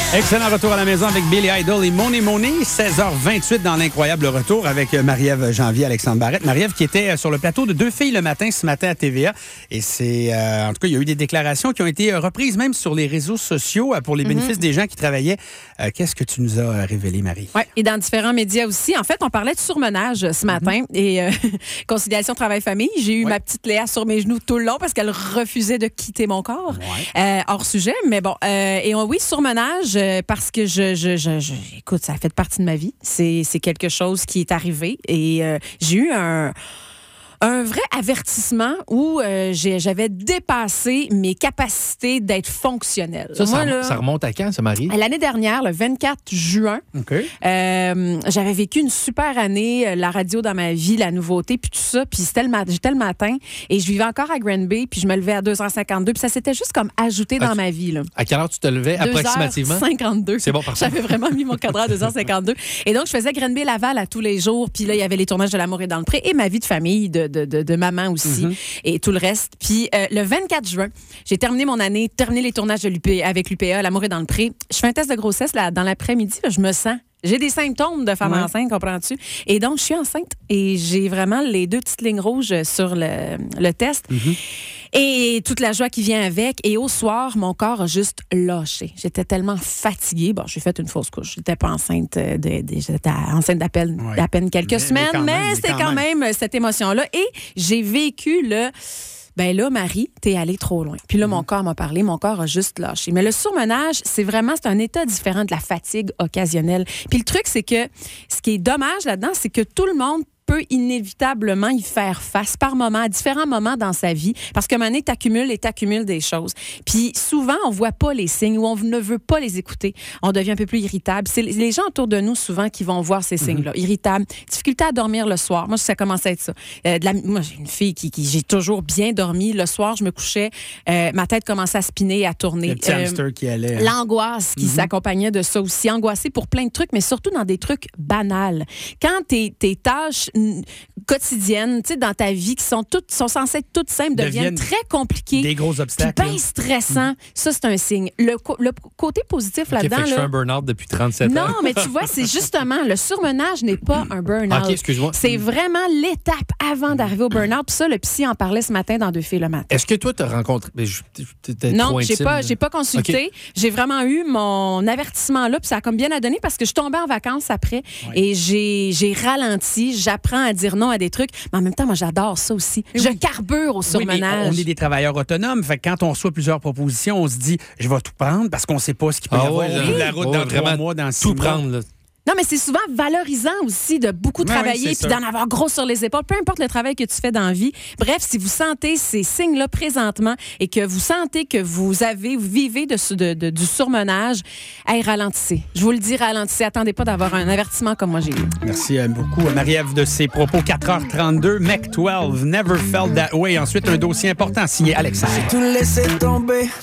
Excellent retour à la maison avec Billy Idol et Money Money. 16h28 dans l'incroyable retour avec Marie-Ève Janvier, Alexandre Barrette. Marie-Ève qui était sur le plateau de Deux filles le matin ce matin à TVA. Et c'est, en tout cas, il y a eu des déclarations qui ont été reprises même sur les réseaux sociaux pour les bénéfices des gens qui travaillaient. Qu'est-ce que tu nous as révélé, Marie? Oui, et dans différents médias aussi. En fait, on parlait de surmenage ce matin et conciliation travail-famille. J'ai eu ma petite Léa sur mes genoux tout le long parce qu'elle refusait de quitter mon corps. Hors sujet, mais bon. Oui, surmenage parce que écoute, ça a fait partie de ma vie. C'est quelque chose qui est arrivé et j'ai eu un vrai avertissement où j'avais dépassé mes capacités d'être fonctionnelle. Ça remonte à quand, ça, Marie? L'année dernière, le 24 juin, j'avais vécu une super année, la radio dans ma vie, la nouveauté, puis tout ça. Puis j'étais le matin et je vivais encore à Granby, puis je me levais à 2h52. Puis ça s'était juste comme ajouté dans ma vie. Là. À quelle heure tu te levais approximativement? 2h52. C'est bon, parfait. J'avais vraiment mis mon cadran à 2h52. Et donc, je faisais Granby-Laval à tous les jours. Puis là, il y avait les tournages de L'amour est dans le pré et ma vie de famille, de maman aussi, et tout le reste. Puis le 24 juin, j'ai terminé mon année, terminé les tournages avec l'UPA, L'amour est dans le pré. Je fais un test de grossesse dans l'après-midi, je me sens. J'ai des symptômes de femme enceinte, comprends-tu? Et donc, je suis enceinte et j'ai vraiment les 2 petites lignes rouges sur le test. Et toute la joie qui vient avec. Et au soir, mon corps a juste lâché. J'étais tellement fatiguée. Bon, j'ai fait une fausse couche. J'étais pas enceinte j'étais enceinte d'à peine quelques semaines, mais c'était quand même cette émotion-là. Et j'ai vécu ben là, Marie, t'es allée trop loin. Puis là, mon corps m'a parlé, mon corps a juste lâché. Mais le surmenage, c'est un état différent de la fatigue occasionnelle. Puis le truc, c'est que ce qui est dommage là-dedans, c'est que tout le monde peut inévitablement y faire face par moments, à différents moments dans sa vie, parce qu'à un moment donné, t'accumules des choses. Puis souvent, on voit pas les signes ou on ne veut pas les écouter. On devient un peu plus irritable. C'est les gens autour de nous, souvent, qui vont voir ces signes-là. Irritable, difficulté à dormir le soir. Moi, ça commence à être ça. Moi, j'ai une fille qui j'ai toujours bien dormi. Le soir, je me couchais, ma tête commençait à spinner, à tourner. Le petit hamster qui allait. L'angoisse qui s'accompagnait de ça aussi. Angoissée pour plein de trucs, mais surtout dans des trucs banals. Quand tes tâches quotidiennes, tu sais, dans ta vie, qui sont censées être toutes simples, deviennent très compliquées. Des gros obstacles. Puis bien stressant. Ça, c'est un signe. Le côté positif là-dedans... Fait que je fais un burn-out depuis 37 ans. Non, mais tu vois, c'est justement, le surmenage n'est pas un burn-out. OK, excuse-moi. C'est vraiment l'étape avant d'arriver au burn-out. Puis ça, le psy en parlait ce matin dans Deux filles le matin. Est-ce que toi, tu as rencontré... Non, j'ai pas consulté. Okay. J'ai vraiment eu mon avertissement là, puis ça a comme bien à donner parce que je tombais en vacances après et j'ai ralenti. J'apprends à dire non à des trucs, mais en même temps, moi, j'adore ça aussi. Je carbure au surmenage. On est des travailleurs autonomes. Fait que quand on reçoit plusieurs propositions, on se dit, je vais tout prendre parce qu'on ne sait pas ce qu'il peut y avoir au bout de la route dans 3 mois, dans 6 mois. Tout prendre, là. Non, mais c'est souvent valorisant aussi de beaucoup travailler puis d'en avoir gros sur les épaules, peu importe le travail que tu fais dans la vie. Bref, si vous sentez ces signes-là présentement et que vous sentez que vous vivez du surmenage, ralentissez. Je vous le dis, ralentissez. Attendez pas d'avoir un avertissement comme moi j'ai eu. Merci beaucoup, Marie-Ève, de ses propos. 4h32, Mec 12, Never Felt That Way. Ensuite, un dossier important signé Alexandre. Tout laisser tomber.